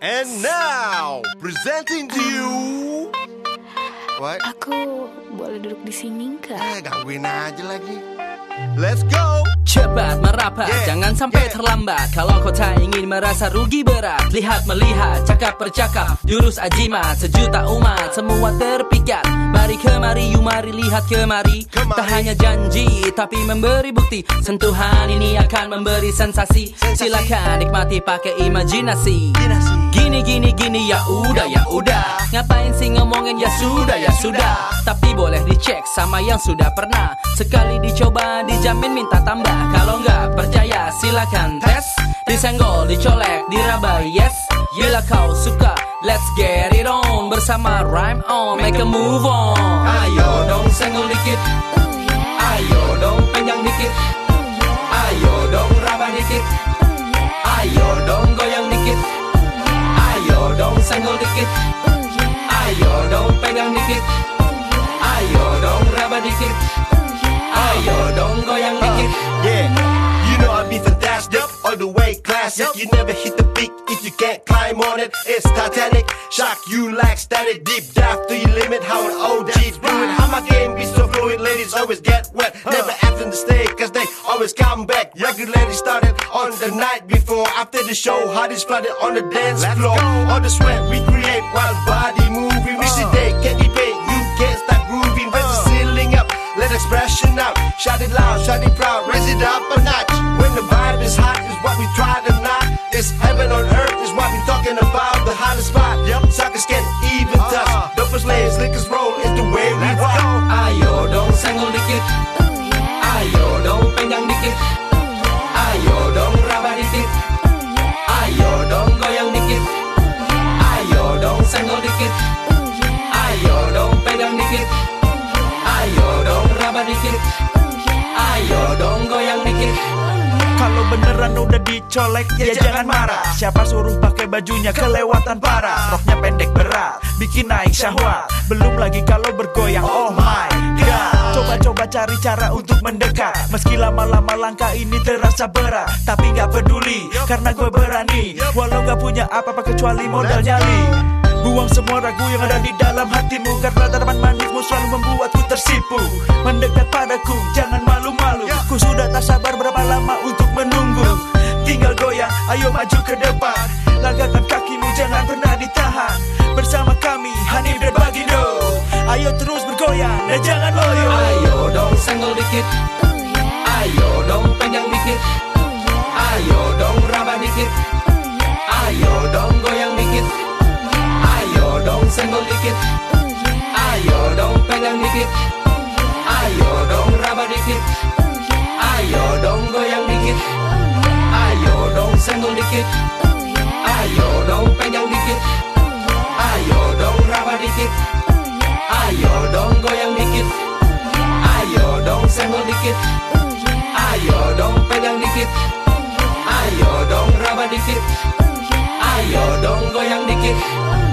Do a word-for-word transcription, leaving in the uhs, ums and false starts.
And now, presenting to you. What? Aku boleh duduk di sini nggak? Eh, gangguin aja lagi. Let's go. Cepat merapat, yeah, jangan sampai yeah. terlambat. Kalau kau tak ingin merasa rugi berat, lihat melihat, cakap bercakap, jurus ajimat, sejuta umat, semua terpikat. Mari kemari, you mari lihat kemari. Kemari. Tak hanya janji, tapi memberi bukti. Sentuhan ini akan memberi sensasi, Sensasi. Silakan nikmati pakai imajinasi. Imajinasi. Gini gini gini ya udah ya udah. Ngapain sih ngomongin ya sudah ya sudah. Tapi boleh dicek sama yang sudah pernah. Sekali dicoba dijamin minta tambah. Kalau nggak percaya silakan tes. Disenggol, dicolek, diraba, yes. Bila kau suka, let's get it on. Bersama Rhyme On, make a move on. Ayo dong senggol dikit. Oh yeah, Ayo dong pegang dikit. oh yeah, Ayo dong raba dikit. oh yeah, Ayo dong goyang dikit. oh yeah, Ayo dong senggol dikit. oh yeah, Ayo dong pegang dikit. oh yeah, Ayo dong raba dikit. oh yeah. Ayo dong goyang dikit. Yeah, you know I'll be fantastic, all the way classic. You never hit the peak if you can't climb on it. It's Titanic, shock you like static. Deep dive to your limit, how an O G's do it. How my game be so fluid, ladies always get wet. Never after the stay, cause they always come back. Regularly started on the night before. After the show, hotties flooded on the dance floor. All the sweat we create while body moving. We see they can't debate, you can't stop grooving. Raise the ceiling up, let expression out. Shout it loud, shout it proud, raise it up a notch. When the vibe is hot is what we try to knock. It's heaven on earth is what we talking about. The hottest spot, yep. Suckers can't even touch. Dopest lanes, lickers roll is the way we rock. Ayo dong senggol dikit. Oh yeah, Ayo dong pegang dikit. oh yeah, Ayo dong raba dikit. oh yeah, Ayo dong goyang dikit. oh yeah, Ayo dong senggol dikit. oh yeah, Ayo dong pegang dikit. oh yeah, Ayo dong raba dikit. oh yeah, Ayo dong goyang dikit. oh yeah. Kalau beneran udah dicolek, ya, jangan marah. Siapa suruh pakai bajunya kelewatan parah. Roknya pendek berat, bikin naik syahwat. Belum lagi kalau bergoyang, oh my god. Coba-coba cari cara untuk mendekat. Meski lama-lama langkah ini terasa berat, tapi gak peduli, karena gue berani. Walau gak punya apa-apa kecuali modal nyali. Buang semua ragu yang ada di dalam hatimu, karena tanaman manismu selalu membuatku tersipu. Mendekat padaku, jangan malu-malu. Ku sudah tak sabar berapa lama untuk menunggu. Tinggal goyang, ayo maju ke depan. Langkahkan kakimu, jangan pernah ditahan. Bersama kami, Hanif dan Bagindo. Ayo terus bergoyang dan jangan loyo. Ayo dong senggol dikit. Oh yeah, Ayo dong pegang dikit. oh yeah, Ayo dong raba dikit. oh yeah, Ayo dong goyang dikit. oh yeah, Ayo dong senggol dikit. oh yeah, Ayo dong pegang dikit. oh yeah, Ayo dong raba dikit. oh yeah, Ayo dong goyang dikit. oh yeah, Ayo dong senggol dikit. oh yeah, Ayo dong pegang dikit. oh yeah, Ayo dong raba dikit. oh yeah, Ayo dong goyang dikit. oh yeah, Ayo dong senggol dikit. oh yeah, Ayo dong pegang dikit. oh yeah, Ayo dong raba dikit. oh yeah, Ayo dong goyang dikit. oh